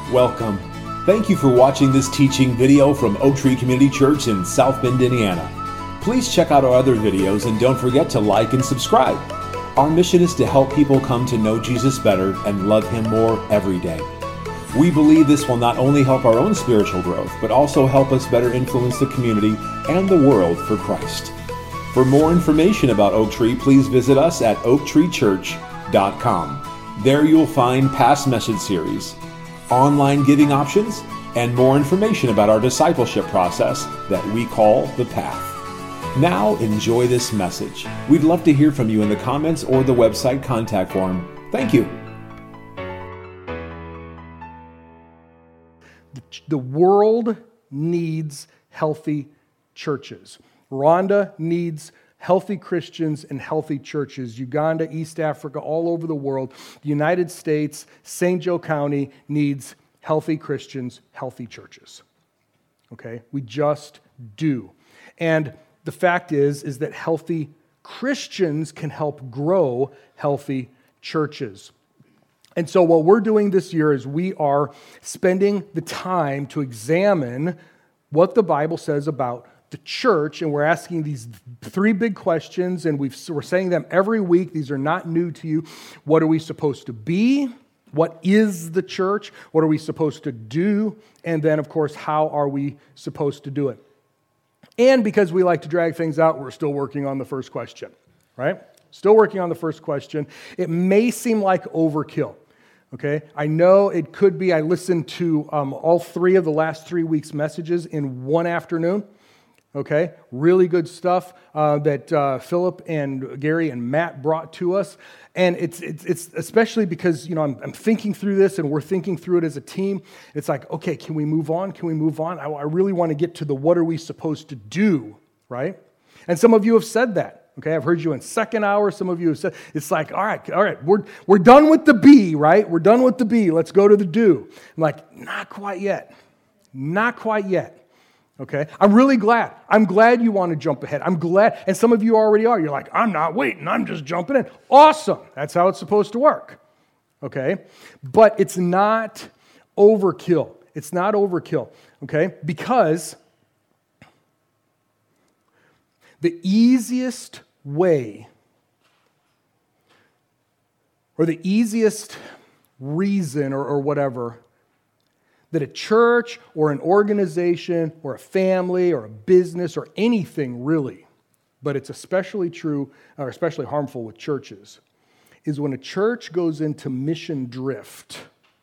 Welcome. Thank you for watching this teaching video from Oak Tree Community Church in South Bend, Indiana. Please check out our other videos and don't forget to like and subscribe. Our mission is to help people come to know Jesus better and love Him more every day. We believe this will not only help our own spiritual growth, but also help us better influence the community and the world for Christ. For more information about Oak Tree, please visit us at oaktreechurch.com. There you'll find past message series, online giving options, and more information about our discipleship process that we call The Path. Now enjoy this message. We'd love to hear from you in the comments or the website contact form. Thank you. The world needs healthy churches. Rwanda needs healthy Christians and healthy churches. Uganda, East Africa, all over the world. The United States, St. Joe County needs healthy Christians, healthy churches. Okay? We just do. And the fact is that healthy Christians can help grow healthy churches. And so what we're doing this year is we are spending the time to examine what the Bible says about the church, and we're asking these three big questions, and we're saying them every week. These are not new to you. What are we supposed to be? What is the church? What are we supposed to do? And then, of course, how are we supposed to do it? And because we like to drag things out, we're still working on the first question, right? Still working on the first question. It may seem like overkill. Okay, I know it could be. I listened to all three of the last 3 weeks' messages in one afternoon. Okay, really good stuff that Philip and Gary and Matt brought to us, and it's especially because I'm thinking through this and we're thinking through it as a team. It's like, okay, can we move on? Can we move on? I really want to get to the what are we supposed to do, right? And some of you have said that. Okay, I've heard you in second hour. Some of you have said, it's like, all right, we're done with the be, right? We're done with the be. Let's go to the do. I'm like, not quite yet. Not quite yet. Okay, I'm really glad. I'm glad you want to jump ahead. I'm glad, and some of you already are. You're like, I'm not waiting. I'm just jumping in. Awesome. That's how it's supposed to work. Okay, but it's not overkill. It's not overkill. Okay, because the easiest way or the easiest reason or whatever that a church or an organization or a family or a business or anything really, but it's especially true or especially harmful with churches, is when a church goes into mission drift.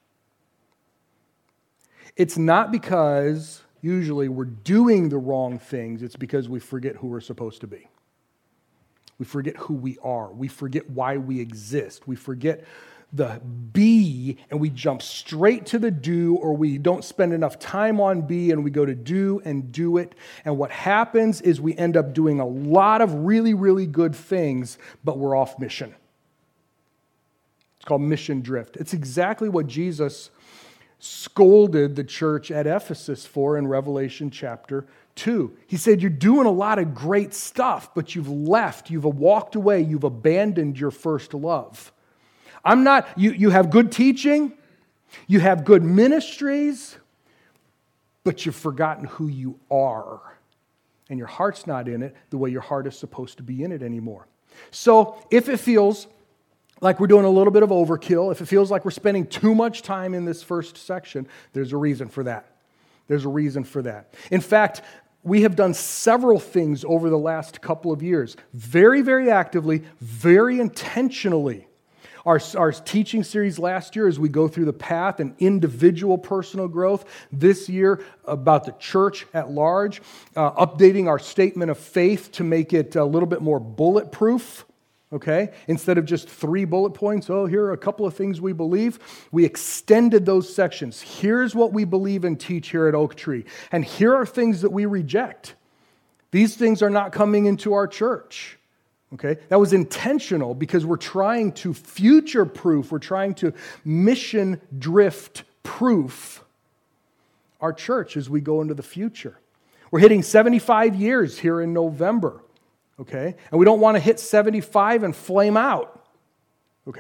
It's not because usually we're doing the wrong things, it's because we forget who we're supposed to be. We forget who we are. We forget why we exist. We forget the be, and we jump straight to the do, or we don't spend enough time on be, and we go to do and do it. And what happens is we end up doing a lot of really, really good things, but we're off mission. It's called mission drift. It's exactly what Jesus scolded the church at Ephesus for in Revelation chapter 2. He said, you're doing a lot of great stuff, but you've left, you've walked away, you've abandoned your first love. You have good teaching, you have good ministries, but you've forgotten who you are. And your heart's not in it the way your heart is supposed to be in it anymore. So if it feels like we're doing a little bit of overkill, if it feels like we're spending too much time in this first section, there's a reason for that. There's a reason for that. In fact, we have done several things over the last couple of years, very, very actively, very intentionally. Our teaching series last year as we go through the path and individual personal growth. This year about the church at large, updating our statement of faith to make it a little bit more bulletproof. Okay? Instead of just 3 bullet points, here are a couple of things we believe, we extended those sections. Here's what we believe and teach here at Oak Tree. And here are things that we reject. These things are not coming into our church. Okay? That was intentional because we're trying to future-proof, we're trying to mission drift-proof our church as we go into the future. We're hitting 75 years here in November. Okay? And we don't want to hit 75 and flame out. Okay?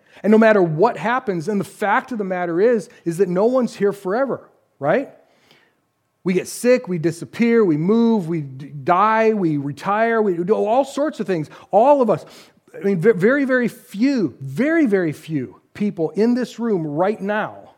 And no matter what happens, and the fact of the matter is that no one's here forever, right? We get sick, we disappear, we move, we die, we retire, we do all sorts of things. All of us. I mean, very, very few people in this room right now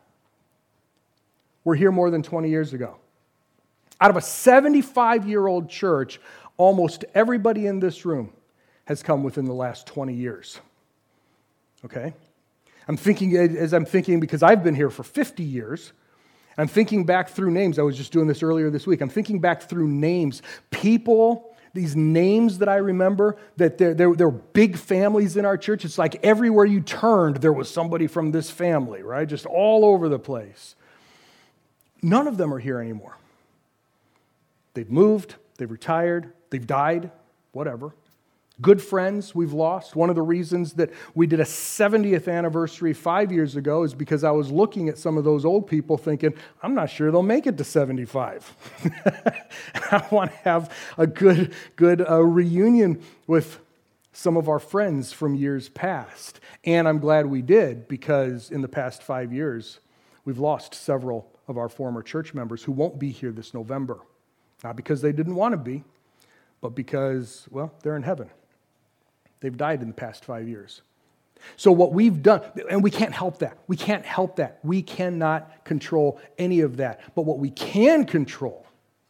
were here more than 20 years ago. Out of a 75-year-old church, almost everybody in this room has come within the last 20 years. Okay? I'm thinking, because I've been here for 50 years, I'm thinking back through names. I was just doing this earlier this week. I'm thinking back through names. People, these names that I remember, that there were big families in our church. It's like everywhere you turned, there was somebody from this family, right? Just all over the place. None of them are here anymore. They've moved, they've retired, they've died, whatever. Good friends we've lost. One of the reasons that we did a 70th anniversary 5 years ago is because I was looking at some of those old people thinking, I'm not sure they'll make it to 75. I want to have a good reunion with some of our friends from years past. And I'm glad we did, because in the past 5 years, we've lost several of our former church members who won't be here this November. Not because they didn't want to be, but because, well, they're in heaven. They've died in the past 5 years. So what we've done, and we can't help that. We can't help that. We cannot control any of that. But what we can control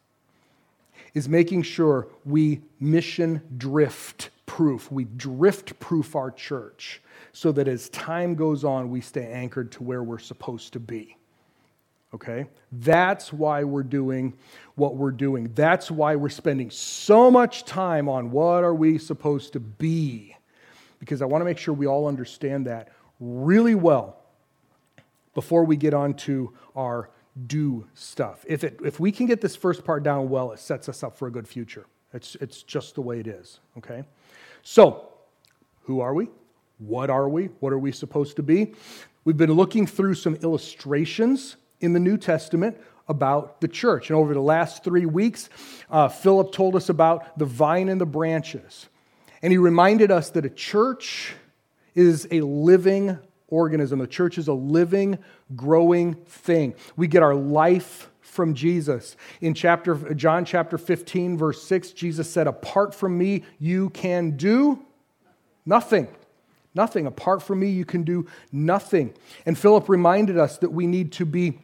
is making sure we mission drift proof. We drift proof our church so that as time goes on, we stay anchored to where we're supposed to be. Okay? That's why we're doing what we're doing. That's why we're spending so much time on what are we supposed to be. Because I want to make sure we all understand that really well before we get on to our do stuff. If we can get this first part down well, it sets us up for a good future. It's just the way it is. Okay? So, who are we? What are we? What are we supposed to be? We've been looking through some illustrations in the New Testament about the church. And over the last 3 weeks, Philip told us about the vine and the branches. And he reminded us that a church is a living organism. A church is a living, growing thing. We get our life from Jesus. In John chapter 15, verse 6, Jesus said, apart from me, you can do nothing. Nothing. Apart from me, you can do nothing. And Philip reminded us that we need to be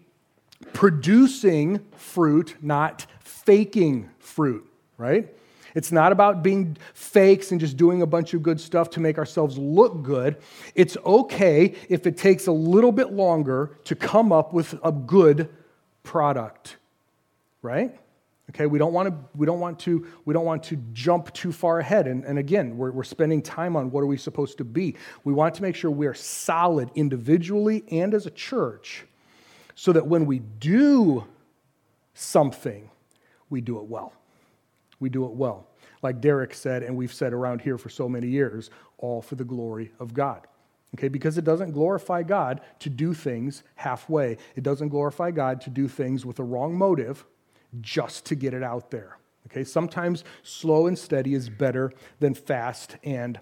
producing fruit, not faking fruit, right? It's not about being fakes and just doing a bunch of good stuff to make ourselves look good. It's okay if it takes a little bit longer to come up with a good product, right? Okay, we don't want to jump too far ahead. And again, we're spending time on what are we supposed to be. We want to make sure we are solid individually and as a church, so that when we do something, we do it well. We do it well. Like Derek said, and we've said around here for so many years, all for the glory of God. Okay, because it doesn't glorify God to do things halfway. It doesn't glorify God to do things with a wrong motive just to get it out there. Okay, sometimes slow and steady is better than fast and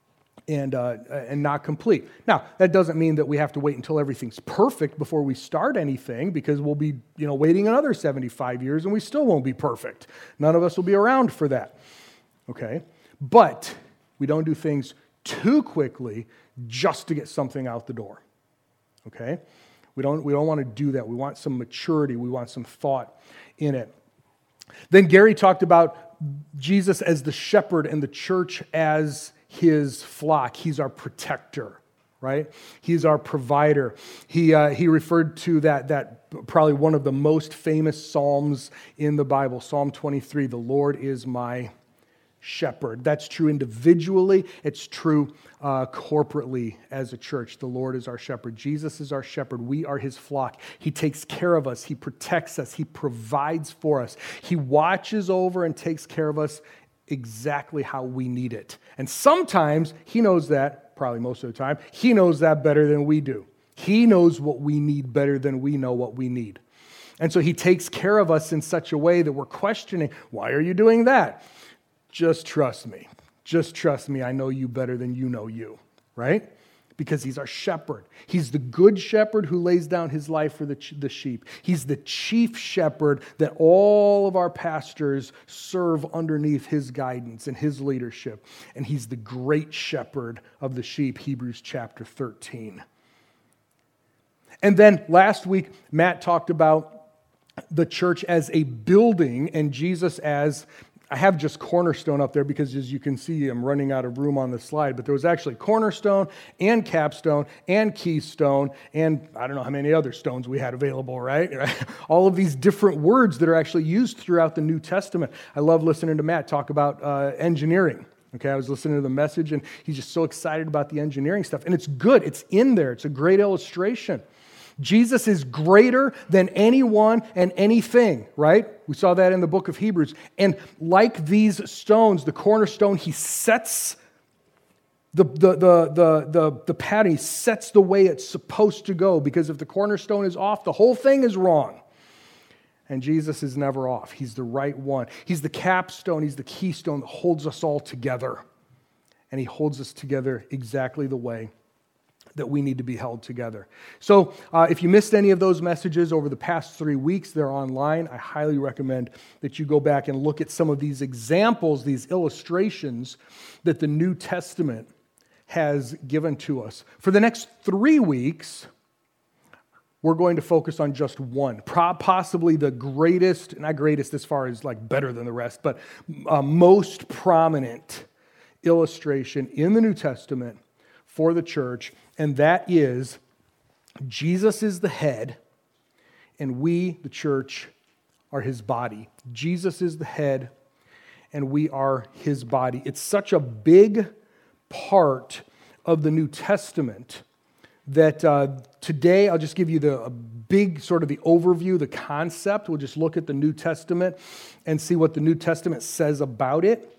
not complete. Now, that doesn't mean that we have to wait until everything's perfect before we start anything, because we'll be, waiting another 75 years and we still won't be perfect. None of us will be around for that. Okay? But we don't do things too quickly just to get something out the door. Okay? We don't want to do that. We want some maturity. We want some thought in it. Then Gary talked about Jesus as the shepherd and the church as his flock. He's our protector, right? He's our provider. He referred to that probably one of the most famous Psalms in the Bible, Psalm 23, the Lord is my shepherd. That's true individually. It's true corporately as a church. The Lord is our shepherd. Jesus is our shepherd. We are his flock. He takes care of us. He protects us. He provides for us. He watches over and takes care of us exactly how we need it. And sometimes he knows that, probably most of the time, he knows that better than we do. He knows what we need better than we know what we need. And so he takes care of us in such a way that we're questioning, why are you doing that? Just trust me. Just trust me. I know you better than you know you, right? because he's our shepherd. He's the good shepherd who lays down his life for the sheep. He's the chief shepherd that all of our pastors serve underneath his guidance and his leadership. And he's the great shepherd of the sheep, Hebrews chapter 13. And then last week, Matt talked about the church as a building and Jesus as, I have just Cornerstone up there because as you can see, I'm running out of room on the slide, but there was actually Cornerstone and Capstone and Keystone and I don't know how many other stones we had available, right? All of these different words that are actually used throughout the New Testament. I love listening to Matt talk about engineering. Okay, I was listening to the message and he's just so excited about the engineering stuff. And it's good, it's in there, it's a great illustration. Jesus is greater than anyone and anything, right? We saw that in the book of Hebrews. And like these stones, the cornerstone, he sets the pattern, he sets the way it's supposed to go. Because if the cornerstone is off, the whole thing is wrong. And Jesus is never off. He's the right one. He's the capstone, he's the keystone that holds us all together. And he holds us together exactly the way that we need to be held together. So if you missed any of those messages over the past 3 weeks, they're online. I highly recommend that you go back and look at some of these examples, these illustrations that the New Testament has given to us. For the next 3 weeks, we're going to focus on just one, possibly the greatest, not greatest as far as like better than the rest, but most prominent illustration in the New Testament for the church, and that is Jesus is the head, and we, the church, are his body. Jesus is the head, and we are his body. It's such a big part of the New Testament that today I'll just give you a big sort of the overview, the concept. We'll just look at the New Testament and see what the New Testament says about it.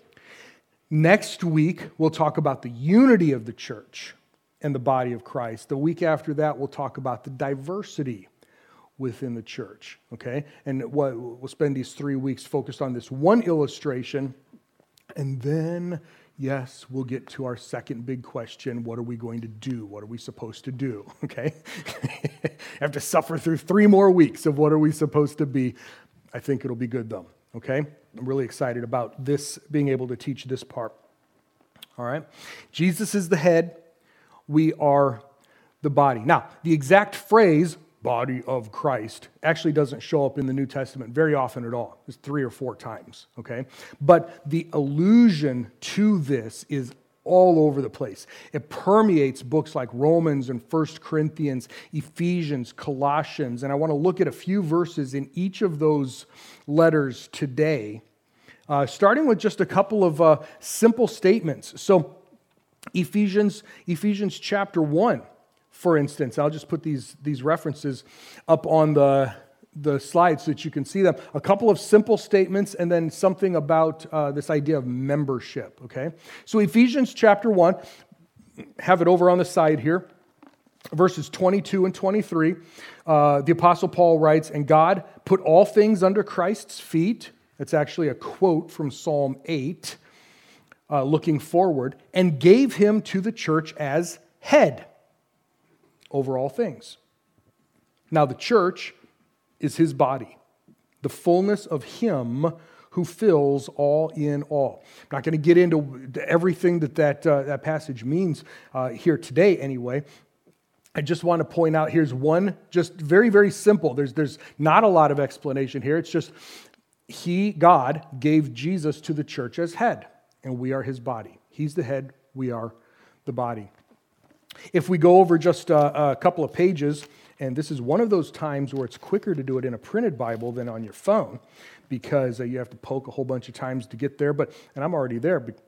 Next week, we'll talk about the unity of the church and the body of Christ. The week after that, we'll talk about the diversity within the church, okay? And we'll spend these 3 weeks focused on this one illustration, and then, yes, we'll get to our second big question. What are we going to do? What are we supposed to do, okay? I have to suffer through 3 more weeks of what are we supposed to be. I think it'll be good, though, okay? I'm really excited about this, being able to teach this part. All right? Jesus is the head. We are the body. Now, the exact phrase, body of Christ, actually doesn't show up in the New Testament very often at all. It's 3 or 4 times, okay? But the allusion to this is all over the place. It permeates books like Romans and 1 Corinthians, Ephesians, Colossians, and I want to look at a few verses in each of those letters today, starting with just a couple of simple statements. So Ephesians chapter 1, for instance, I'll just put these references up on the slide so that you can see them. A couple of simple statements and then something about this idea of membership, okay? So Ephesians chapter 1, have it over on the side here, verses 22 and 23. The Apostle Paul writes, "And God put all things under Christ's feet." That's actually a quote from Psalm 8, looking forward, "and gave him to the church as head over all things." Now the church is his body, the fullness of him who fills all in all. I'm not going to get into everything that passage means here today anyway. I just want to point out, here's one, just very, very simple. There's not a lot of explanation here. It's just God gave Jesus to the church as head, and we are his body. He's the head, we are the body. If we go over just a couple of pages, and this is one of those times where it's quicker to do it in a printed Bible than on your phone, because you have to poke a whole bunch of times to get there, and I'm already there. But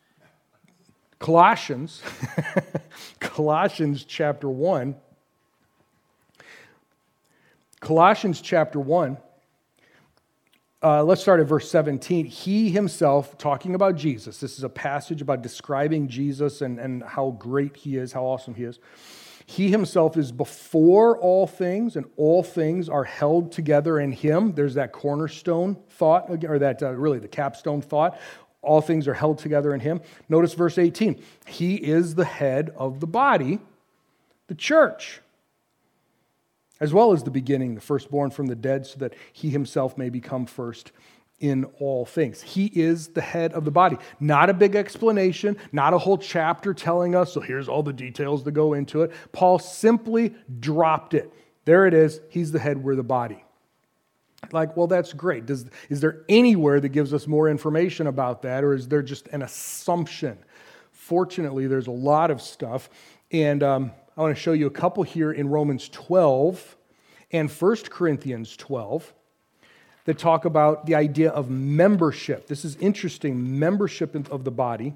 Colossians chapter 1. Colossians chapter 1. Let's start at verse 17. He himself, talking about Jesus, this is a passage about describing Jesus and how great he is, how awesome he is. He himself is before all things, and all things are held together in him. There's that cornerstone thought, or that really the capstone thought. All things are held together in him. Notice verse 18. He is the head of the body, the church, as well as the beginning, the firstborn from the dead, so that he himself may become first in all things. He is the head of the body. Not a big explanation, not a whole chapter telling us, so here's all the details that go into it. Paul simply dropped it. There it is. He's the head, we're the body. Like, well, that's great. Is there anywhere that gives us more information about that, or is there just an assumption? Fortunately, there's a lot of stuff, and I want to show you a couple here in Romans 12 and 1 Corinthians 12 that talk about the idea of membership. This is interesting, membership of the body.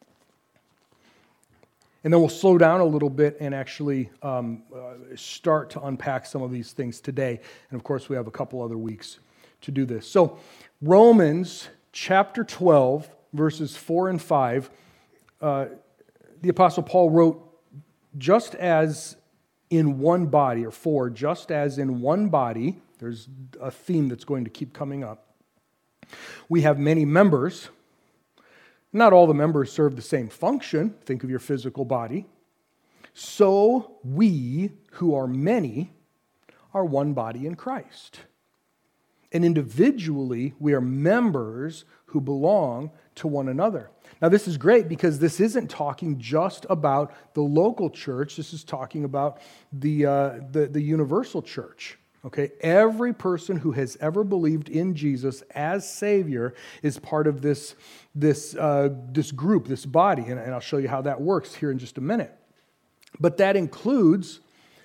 And then we'll slow down a little bit and actually start to unpack some of these things today. And of course, we have a couple other weeks to do this. So, Romans chapter 12, verses 4 and 5, the Apostle Paul wrote, just as in one body, or for, just as in one body, there's a theme that's going to keep coming up, we have many members. Not all the members serve the same function. Think of your physical body. So we, who are many, are one body in Christ. And individually, we are members who belong to one another. Now, this is great because this isn't talking just about the local church. This is talking about the universal church. Okay, every person who has ever believed in Jesus as Savior is part of this group, this body, and I'll show you how that works here in just a minute. But that includes,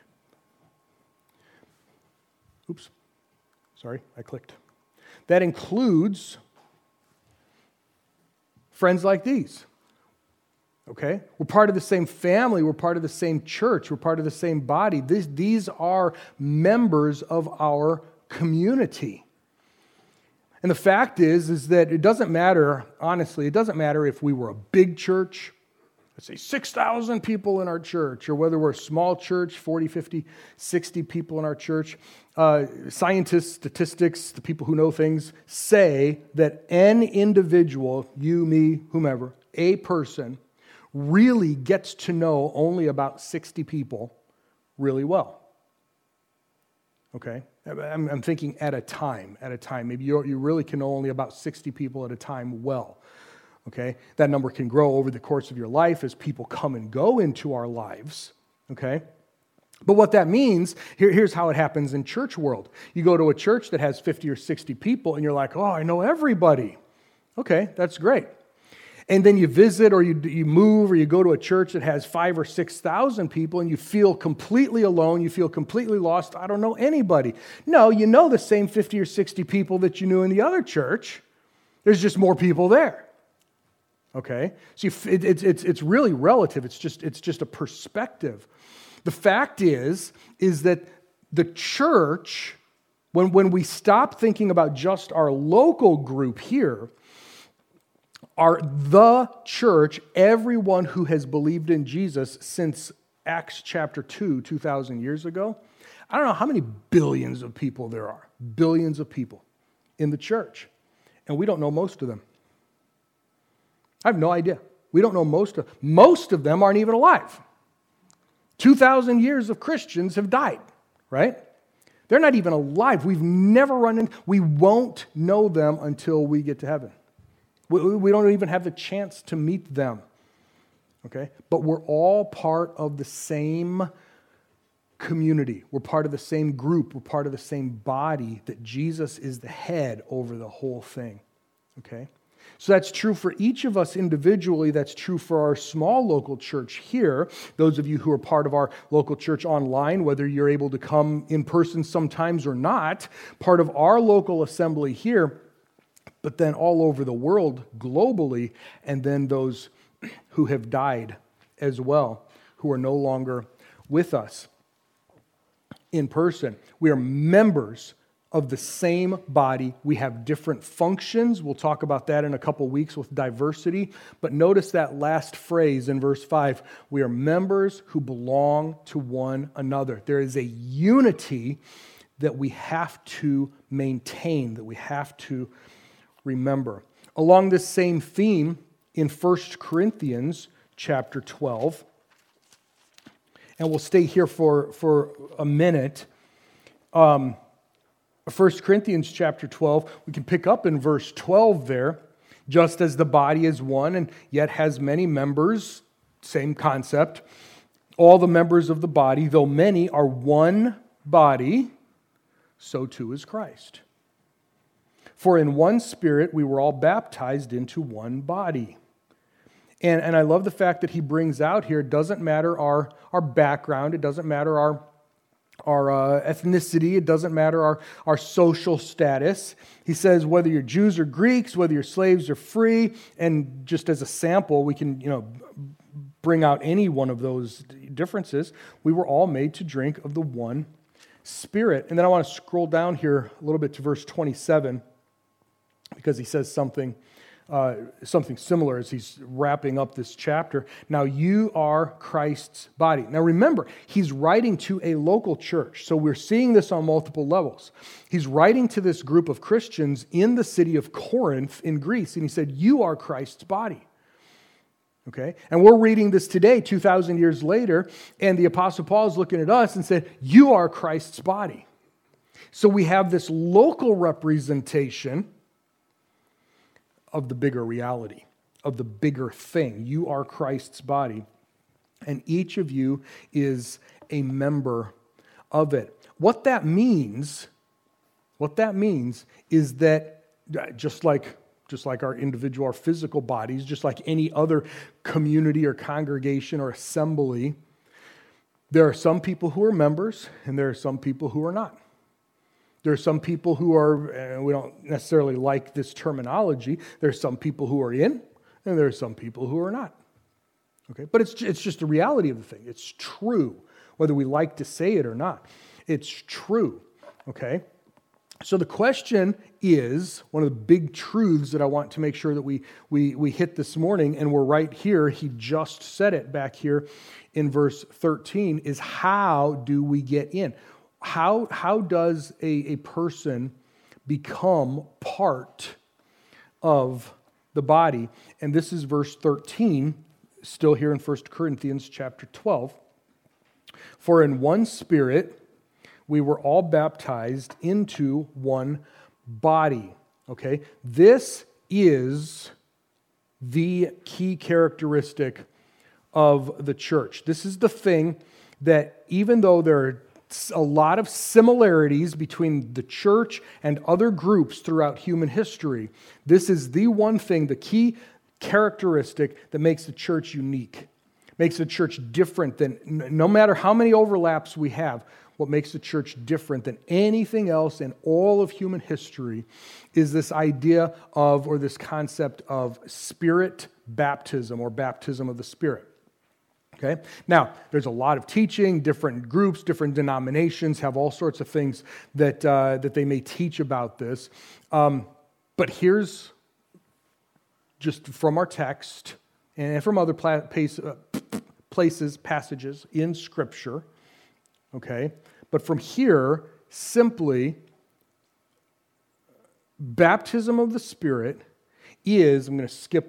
that includes friends like these. Okay? We're part of the same family. We're part of the same church. We're part of the same body. These are members of our community. And the fact is that it doesn't matter, honestly, it doesn't matter if we were a big church, let's say 6,000 people in our church, or whether we're a small church, 40, 50, 60 people in our church. Scientists, statistics, the people who know things say that an individual, you, me, whomever, a person, really gets to know only about 60 people really well. Okay? I'm thinking at a time. Maybe you really can know only about 60 people at a time well. Okay? That number can grow over the course of your life as people come and go into our lives. Okay? But what that means, here's how it happens in church world. You go to a church that has 50 or 60 people and you're like, oh, I know everybody. Okay, that's great. And then you visit or you move or you go to a church that has 5,000 or 6,000 people and you feel completely alone, you feel completely lost. I don't know anybody. No, you know the same 50 or 60 people that you knew in the other church. There's just more people there. Okay? So it's really relative. It's just a perspective. The fact is that the church, when we stop thinking about just our local group here, are the church, everyone who has believed in Jesus since Acts chapter 2, 2,000 years ago. I don't know how many billions of people there are. Billions of people in the church. And we don't know most of them. I have no idea. We don't know most of them aren't even alive. 2,000 years of Christians have died, right? They're not even alive. We've never run in. We won't know them until we get to heaven. We don't even have the chance to meet them, okay? But we're all part of the same community. We're part of the same group. We're part of the same body that Jesus is the head over the whole thing, okay? So that's true for each of us individually. That's true for our small local church here. Those of you who are part of our local church online, whether you're able to come in person sometimes or not, part of our local assembly here, but then all over the world, globally, and then those who have died as well, who are no longer with us in person. We are members of the same body. We have different functions. We'll talk about that in a couple weeks with diversity. But notice that last phrase in verse 5. We are members who belong to one another. There is a unity that we have to maintain, that we have to remember. Along this same theme, in 1 Corinthians chapter 12, and we'll stay here for a minute. 1 Corinthians chapter 12, we can pick up in verse 12 there. Just as the body is one and yet has many members, same concept. All the members of the body, though many, are one body, so too is Christ. For in one Spirit we were all baptized into one body. And I love the fact that he brings out here, it doesn't matter our background, it doesn't matter our ethnicity, it doesn't matter our social status. He says whether you're Jews or Greeks, whether you're slaves or free, and just as a sample, we can bring out any one of those differences. We were all made to drink of the one Spirit. And then I want to scroll down here a little bit to verse 27, because he says something similar as he's wrapping up this chapter. Now you are Christ's body. Now remember, he's writing to a local church, so we're seeing this on multiple levels. He's writing to this group of Christians in the city of Corinth in Greece, and he said, you are Christ's body. Okay? And we're reading this today, 2,000 years later, and the Apostle Paul is looking at us and said, you are Christ's body. So we have this local representation of the bigger reality, of the bigger thing. You are Christ's body, and each of you is a member of it. What that means is that just like our individual, our physical bodies, just like any other community or congregation or assembly, there are some people who are members and there are some people who are not. There are some people who are, and we don't necessarily like this terminology, there are some people who are in, and there are some people who are not. Okay, but it's just the reality of the thing. It's true, whether we like to say it or not. It's true, okay? So the question is, one of the big truths that I want to make sure that we hit this morning, and we're right here, he just said it back here in verse 13, is how do we get in? How does a person become part of the body? And this is verse 13, still here in 1 Corinthians chapter 12. For in one Spirit we were all baptized into one body. Okay? This is the key characteristic of the church. This is the thing that even though there are a lot of similarities between the church and other groups throughout human history, this is the one thing, the key characteristic that makes the church unique, makes the church different than, no matter how many overlaps we have, what makes the church different than anything else in all of human history is this idea of, or this concept of Spirit baptism, or baptism of the Spirit. Okay? Now, there's a lot of teaching, different groups, different denominations have all sorts of things that they may teach about this. But here's, just from our text and from other places, passages in Scripture, okay? But from here, simply, baptism of the Spirit is, I'm going to skip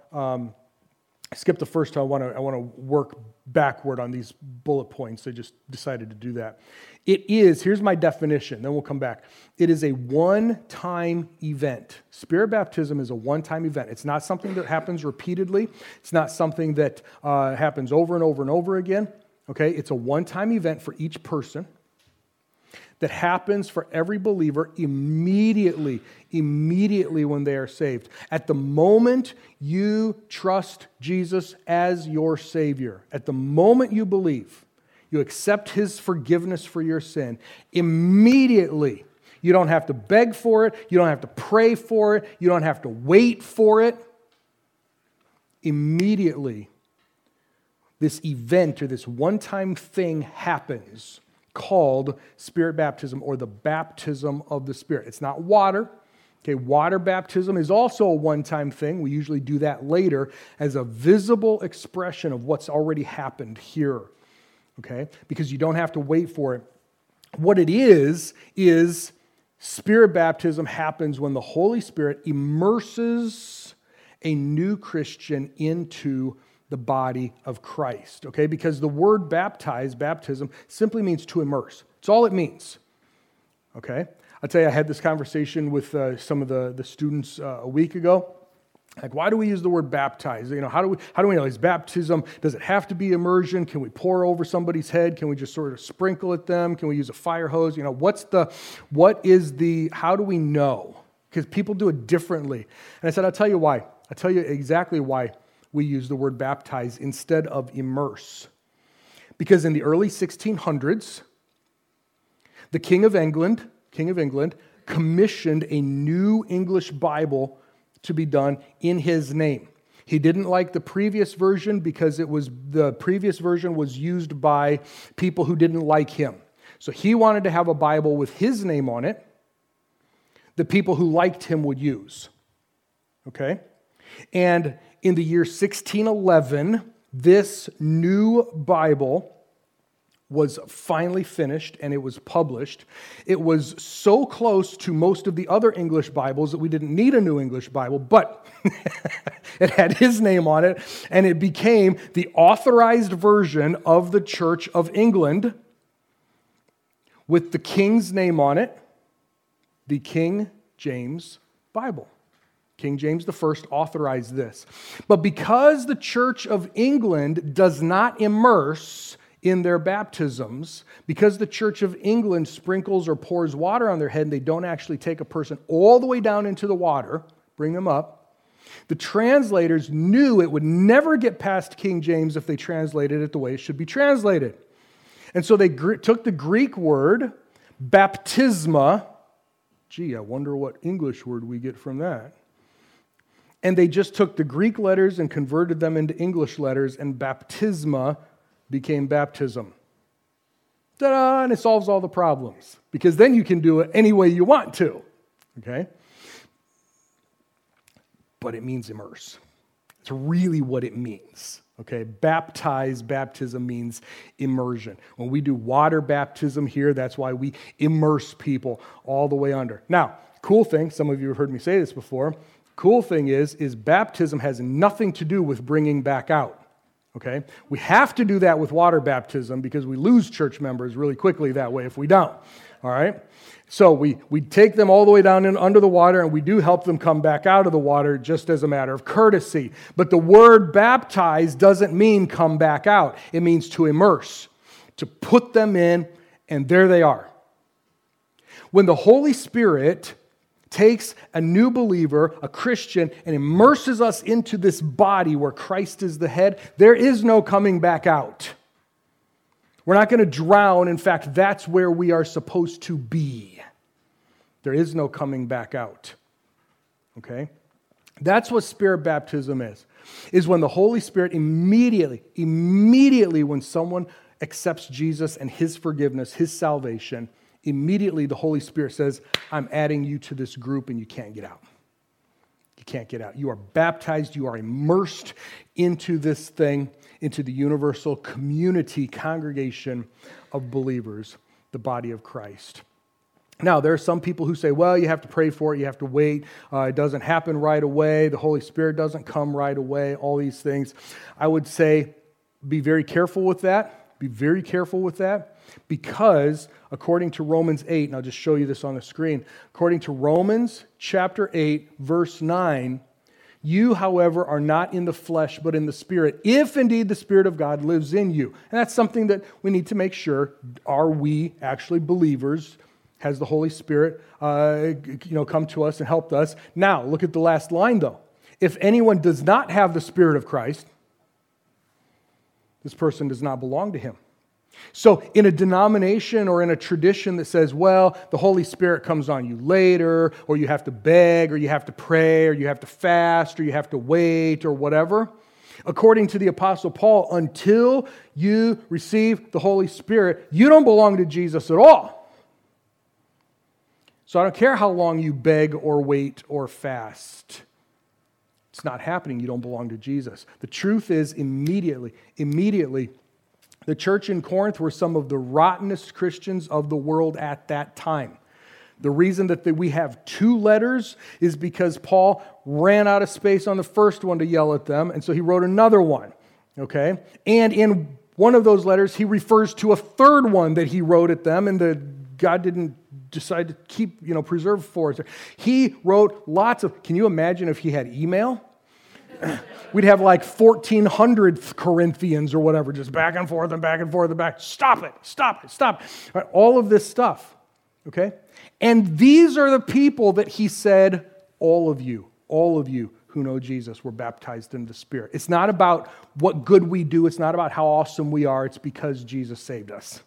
the first time. I want to work backward on these bullet points. I just decided to do that. It is, here's my definition, then we'll come back. It is a one-time event. Spirit baptism is a one-time event. It's not something that happens repeatedly. It's not something that happens over and over and over again. Okay, it's a one-time event for each person that happens for every believer immediately when they are saved. At the moment you trust Jesus as your Savior, at the moment you believe, you accept His forgiveness for your sin, immediately, you don't have to beg for it, you don't have to pray for it, you don't have to wait for it. Immediately, this event or this one-time thing happens, called Spirit baptism, or the baptism of the Spirit. It's not water. Okay, water baptism is also a one-time thing. We usually do that later as a visible expression of what's already happened here. Okay, because you don't have to wait for it. What it is Spirit baptism happens when the Holy Spirit immerses a new Christian into the body of Christ, okay? Because the word baptize, baptism, simply means to immerse. It's all it means, okay? I'll tell you, I had this conversation with some of the students a week ago. Like, why do we use the word baptize? You know, how do we know? Is baptism, does it have to be immersion? Can we pour over somebody's head? Can we just sort of sprinkle at them? Can we use a fire hose? You know, how do we know? Because people do it differently. And I said, I'll tell you why. I'll tell you exactly why we use the word baptize instead of immerse. Because in the early 1600s, the King of England, commissioned a new English Bible to be done in his name. He didn't like the previous version because the previous version was used by people who didn't like him. So he wanted to have a Bible with his name on it that people who liked him would use. Okay? And in the year 1611, this new Bible was finally finished and it was published. It was so close to most of the other English Bibles that we didn't need a new English Bible, but it had his name on it, and it became the authorized version of the Church of England with the King's name on it, the King James Bible. King James I authorized this. But because the Church of England does not immerse in their baptisms, because the Church of England sprinkles or pours water on their head and they don't actually take a person all the way down into the water, bring them up, the translators knew it would never get past King James if they translated it the way it should be translated. And so they took the Greek word, baptisma. Gee, I wonder what English word we get from that. And they just took the Greek letters and converted them into English letters, and baptisma became baptism. Ta-da! And it solves all the problems. Because then you can do it any way you want to. Okay? But it means immerse. It's really what it means. Okay? Baptize, baptism means immersion. When we do water baptism here, that's why we immerse people all the way under. Now, cool thing, some of you have heard me say this before, cool thing is baptism has nothing to do with bringing back out. Okay? We have to do that with water baptism because we lose church members really quickly that way if we don't. All right? So we take them all the way down under the water, and we do help them come back out of the water just as a matter of courtesy. But the word baptize doesn't mean come back out. It means to immerse, to put them in, and there they are. When the Holy Spirit takes a new believer, a Christian, and immerses us into this body where Christ is the head, there is no coming back out. We're not going to drown. In fact, that's where we are supposed to be. There is no coming back out. Okay? That's what Spirit baptism is when the Holy Spirit immediately when someone accepts Jesus and His forgiveness, His salvation, immediately the Holy Spirit says, I'm adding you to this group and you can't get out. You can't get out. You are baptized. You are immersed into this thing, into the universal community, congregation of believers, the body of Christ. Now, there are some people who say, well, you have to pray for it. You have to wait. It doesn't happen right away. The Holy Spirit doesn't come right away. All these things. I would say be very careful with that. Be very careful with that. Because according to Romans 8, and I'll just show you this on the screen, according to Romans chapter 8, verse 9, you, however, are not in the flesh, but in the Spirit, if indeed the Spirit of God lives in you. And that's something that we need to make sure, are we actually believers? Has the Holy Spirit come to us and helped us? Now, look at the last line, though. If anyone does not have the Spirit of Christ, this person does not belong to Him. So in a denomination or in a tradition that says, well, the Holy Spirit comes on you later, or you have to beg, or you have to pray, or you have to fast, or you have to wait, or whatever, according to the Apostle Paul, until you receive the Holy Spirit, you don't belong to Jesus at all. So I don't care how long you beg or wait or fast. It's not happening. You don't belong to Jesus. The truth is immediately, the church in Corinth were some of the rottenest Christians of the world at that time. The reason that we have 2 letters is because Paul ran out of space on the first one to yell at them, and so he wrote another one. okay? And in one of those letters, he refers to a third one that he wrote at them, and God didn't decide to keep, preserve for us. He wrote lots of, can you imagine if he had email? We'd have like 1,400 Corinthians or whatever, just back and forth and back and forth and back. Stop it. Right, all of this stuff, okay? And these are the people that he said, all of you who know Jesus were baptized in the Spirit. It's not about what good we do. It's not about how awesome we are. It's because Jesus saved us.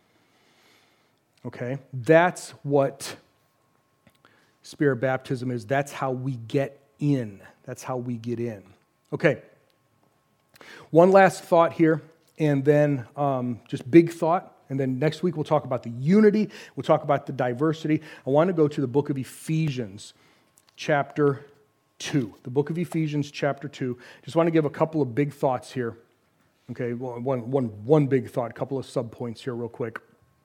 Okay? That's what Spirit baptism is. That's how we get in. That's how we get in. Okay. One last thought here, and then just big thought. And then next week we'll talk about the unity. We'll talk about the diversity. I want to go to the book of Ephesians, chapter 2. The book of Ephesians, chapter 2. Just want to give a couple of big thoughts here. Okay, well, one big thought, a couple of subpoints here real quick.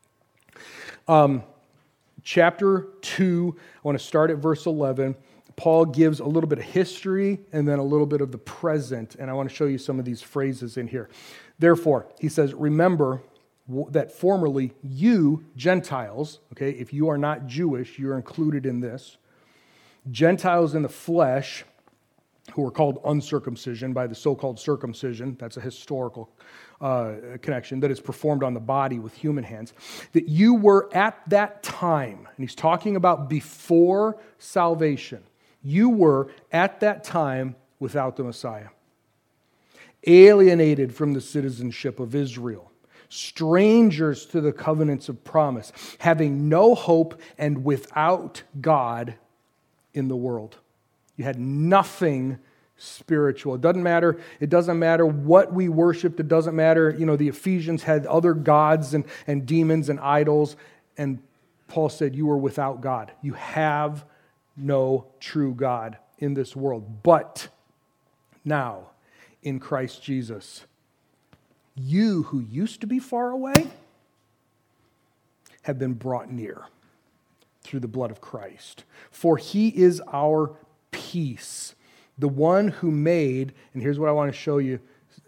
Chapter 2, I want to start at verse 11. Paul gives a little bit of history and then a little bit of the present, and I want to show you some of these phrases in here. Therefore, he says, remember that formerly you, Gentiles, okay, if you are not Jewish, you're included in this, Gentiles in the flesh, who are called uncircumcision by the so-called circumcision, that's a historical connection, that is performed on the body with human hands, that you were at that time, and he's talking about before salvation, you were at that time without the Messiah, alienated from the citizenship of Israel, strangers to the covenants of promise, having no hope and without God in the world. You had nothing spiritual. It doesn't matter what we worshiped. It doesn't matter, the Ephesians had other gods and demons and idols. And Paul said, you were without God. You have no true God in this world. But now, in Christ Jesus, you who used to be far away have been brought near through the blood of Christ. For he is our peace, the one who made, and here's what I want to show you,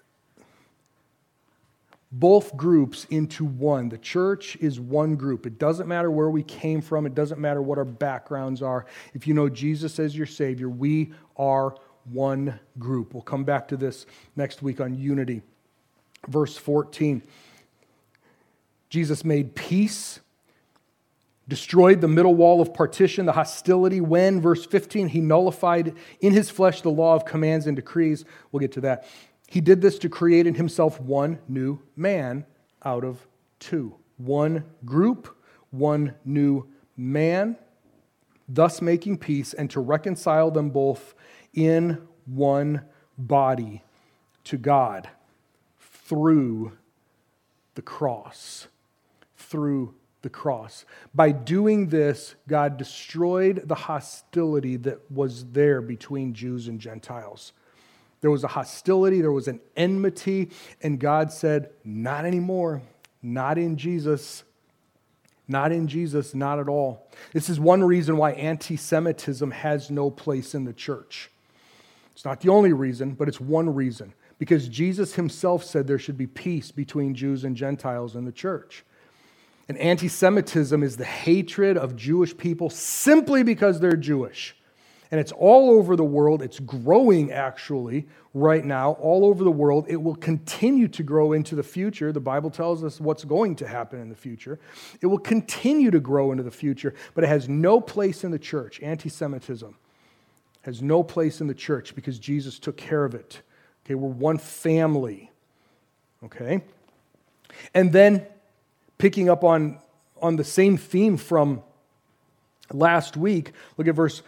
both groups into one. The church is one group. It doesn't matter where we came from. It doesn't matter what our backgrounds are. If you know Jesus as your Savior, we are one group. We'll come back to this next week on unity. Verse 14, Jesus made peace, destroyed the middle wall of partition, the hostility, when, verse 15, he nullified in his flesh the law of commands and decrees. We'll get to that. He did this to create in himself one new man out of two. One group, one new man, thus making peace, and to reconcile them both in one body to God through the cross. Through the cross. By doing this, God destroyed the hostility that was there between Jews and Gentiles. There was a hostility, there was an enmity, and God said, not anymore, not in Jesus, not in Jesus, not at all. This is one reason why anti-Semitism has no place in the church. It's not the only reason, but it's one reason. Because Jesus himself said there should be peace between Jews and Gentiles in the church. And anti-Semitism is the hatred of Jewish people simply because they're Jewish. And it's all over the world. It's growing, actually, right now, all over the world. It will continue to grow into the future. The Bible tells us what's going to happen in the future. It will continue to grow into the future, but it has no place in the church. Anti-Semitism has no place in the church because Jesus took care of it. Okay, we're one family. Okay? And then, picking up on the same theme from last week, look at verse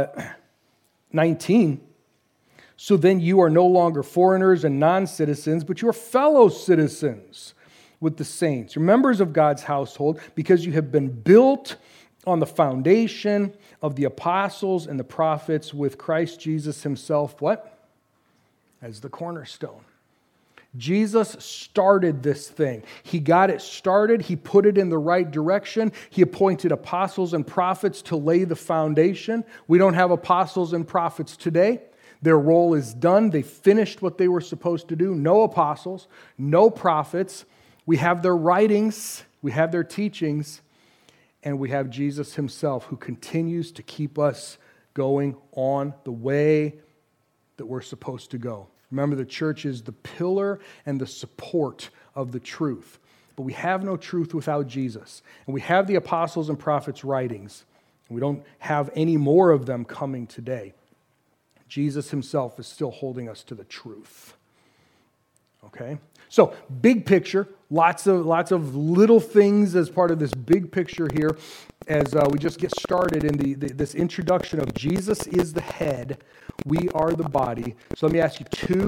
19. So then you are no longer foreigners and non-citizens, but you are fellow citizens with the saints. You're members of God's household because you have been built on the foundation of the apostles and the prophets with Christ Jesus himself, what? As the cornerstone. Jesus started this thing. He got it started. He put it in the right direction. He appointed apostles and prophets to lay the foundation. We don't have apostles and prophets today. Their role is done. They finished what they were supposed to do. No apostles, no prophets. We have their writings, we have their teachings, and we have Jesus himself who continues to keep us going on the way that we're supposed to go. Remember, the church is the pillar and the support of the truth. But we have no truth without Jesus. And we have the apostles and prophets' writings. We don't have any more of them coming today. Jesus himself is still holding us to the truth. Okay? So, big picture, lots of little things as part of this big picture here as we just get started in this introduction of Jesus is the head, we are the body. So let me ask you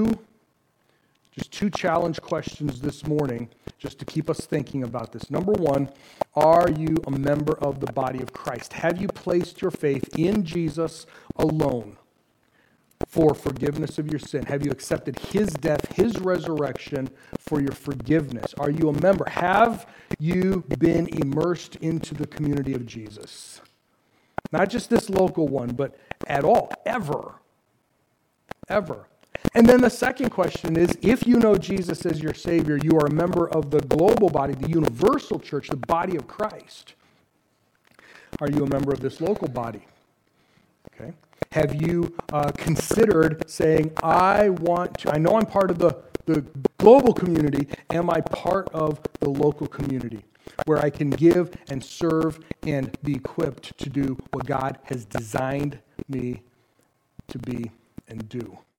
two challenge questions this morning just to keep us thinking about this. Number one, are you a member of the body of Christ? Have you placed your faith in Jesus alone for forgiveness of your sin? Have you accepted his death, his resurrection for your forgiveness? Are you a member? Have you been immersed into the community of Jesus? Not just this local one, but at all, ever. Ever. And then the second question is, if you know Jesus as your Savior, you are a member of the global body, the universal church, the body of Christ. Are you a member of this local body? Okay. Have you considered saying, I know I'm part of the global community, am I part of the local community where I can give and serve and be equipped to do what God has designed me to be and do?